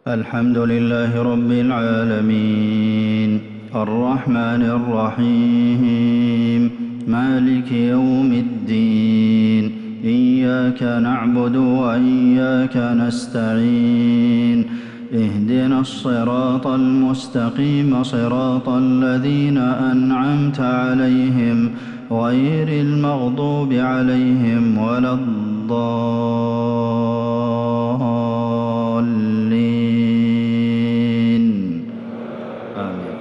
الحمد لله رب العالمين الرحمن الرحيم مالك يوم الدين إياك نعبد وإياك نستعين اهدنا الصراط المستقيم صراط الذين أنعمت عليهم غير المغضوب عليهم ولا الضالين آمين.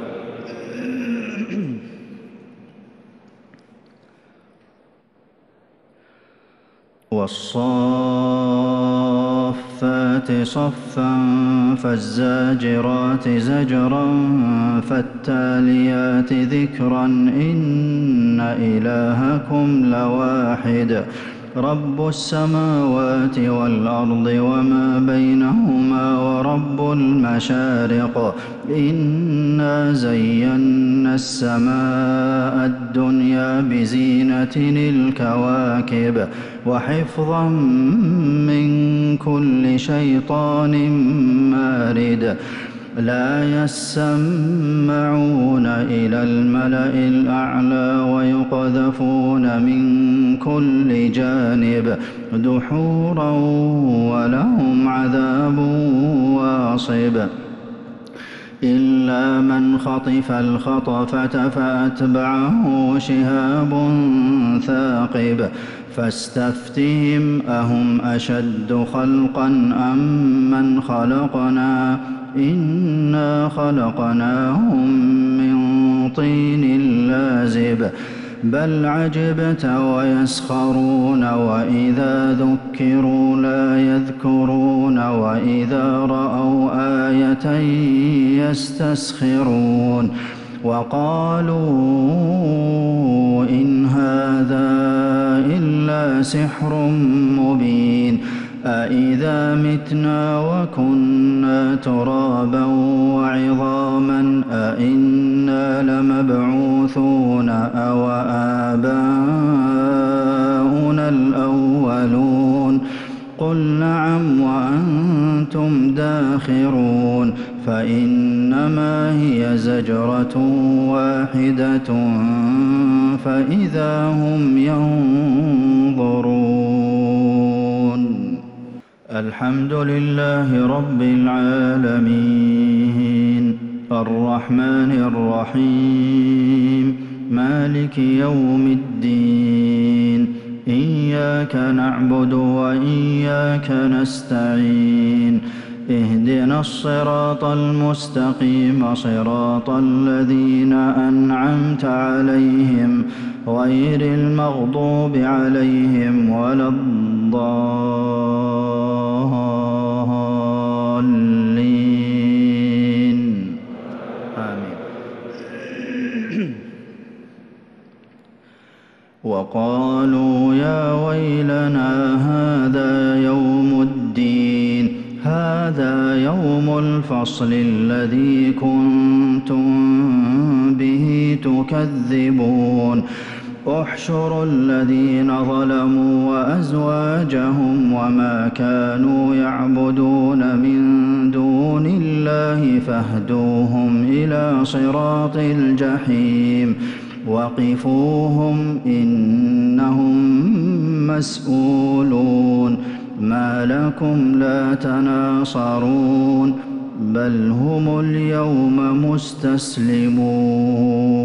والصافات صفا فالزاجرات زجرا فالتاليات ذكرا إن إلهكم لواحد رب السماوات والأرض وما بينهما ورب المشارق إنا زينا السماء الدنيا بزينة الكواكب وحفظا من كل شيطان مارد لا يسمعون إلى الملأ الأعلى ويقذفون من كل جانب دحورا ولهم عذاب واصب إلا من خطف الخطفة فأتبعه شهاب ثاقب فاستفتهم أهم أشد خلقا أم من خلقنا إنا خلقناهم من طين لازب بل عجبت ويسخرون وإذا ذكروا لا يذكرون وإذا رأوا آية يستسخرون وقالوا إن هذا إلا سحر مبين أإذا متنا وكنا ترابا وعظاما أإنا لمبعوثون أو آباؤنا الأولون قل نعم وأنتم داخرون فإنما هي زجرة واحدة فإذا هم ينظرون. الحمد لله رب العالمين الرحمن الرحيم مالك يوم الدين إياك نعبد وإياك نستعين اهدنا الصراط المستقيم صراط الذين أنعمت عليهم غير المغضوب عليهم ولا الضالين آمين. وقالوا يا ويلنا هذا يوم الدين هذا يوم الفصل الذي كنتم به تكذبون احشروا الذين ظلموا وأزواجهم وما كانوا يعبدون من دون الله فاهدوهم إلى صراط الجحيم وقفوهم إنهم مسؤولون ما لكم لا تناصرون بل هم اليوم مستسلمون.